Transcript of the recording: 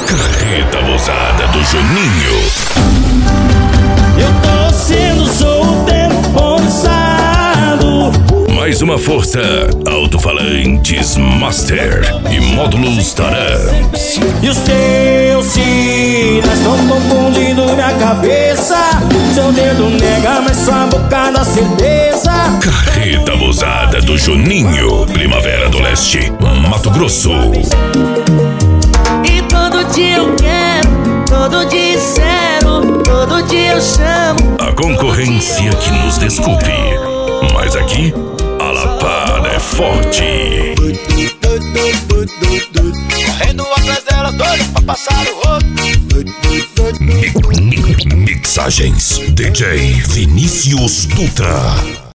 Carreta Gozada do Juninho. Eu tô sendo solteiro forçado. Mais uma força, alto-falantes Master e módulos Taramps. E os teus sinais estão confundindo minha cabeça. Seu dedo nega, mas sua boca dá certeza. Carreta Gozada do Juninho, Primavera do Leste, Mato Grosso. E todo dia eu quero, todo dia espero, todo dia eu chamo. A concorrência que nos desculpe, mas aqui a lapada é forte. Correndo atrás dela, doido pra passar o rodo. Mixagens DJ Vinícius Dutra.